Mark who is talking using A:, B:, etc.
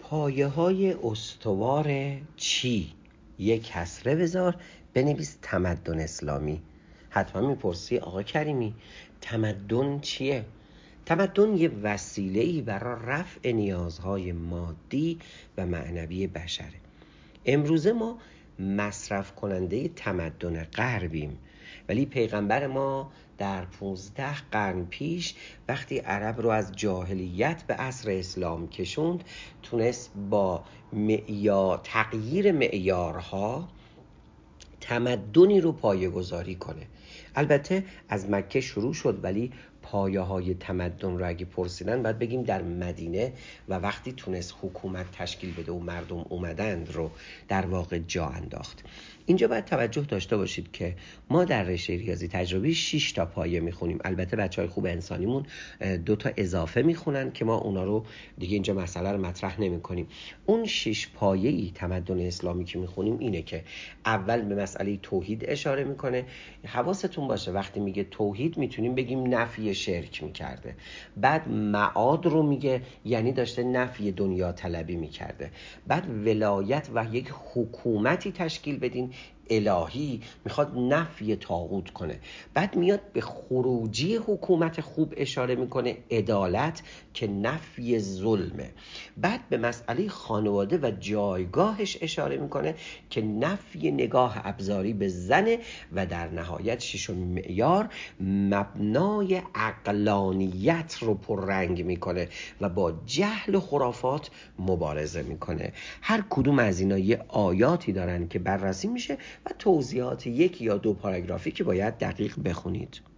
A: پایه‌های استوار چی؟ یک کسره بذار بنویس تمدن اسلامی. حتما میپرسی آقا کریمی تمدن چیه؟ تمدن یه وسیله‌ای برای رفع نیازهای مادی و معنوی بشره. امروزه ما مصرف کننده تمدن غربیم، ولی پیغمبر ما در 15 قرن پیش وقتی عرب رو از جاهلیت به عصر اسلام کشوند، تونست با تغییر معیارها تمدنی رو پایه‌گذاری کنه. البته از مکه شروع شد، ولی پایه های تمدن رو اگه پرسیدن باید بگیم در مدینه، و وقتی تونست حکومت تشکیل بده و مردم اومدند رو در واقع جا انداخت. اینجا باید توجه داشته باشید که ما در رشته ریاضی تجربی 6 تا پایه میخونیم. البته بچهای خوب انسانیمون 2 تا اضافه میخونن که ما اونا رو دیگه اینجا مسئله رو مطرح نمی کنیم. اون 6 پایه‌ای تمدن اسلامی که میخونیم اینه که اول به مسئله توحید اشاره میکنه. حواستون باشه وقتی میگه توحید میتونیم بگیم نفی شرک میکرده. بعد معاد رو میگه، یعنی داشته نفی دنیا طلبی میکرده. بعد ولایت و یک حکومتی تشکیل بدین الهی، میخواد نفی طاغوت کنه. بعد میاد به خروجی حکومت خوب اشاره میکنه، عدالت، که نفی ظلمه. بعد به مسئله خانواده و جایگاهش اشاره میکنه که نفی نگاه ابزاری به زنه. و در نهایت ششم معیار مبنای عقلانیت رو پررنگ میکنه و با جهل و خرافات مبارزه میکنه. هر کدوم از اینا یه آیاتی دارن که بررسی میشه و توضیحات 1 یا 2 پاراگرافی که باید دقیق بخونید.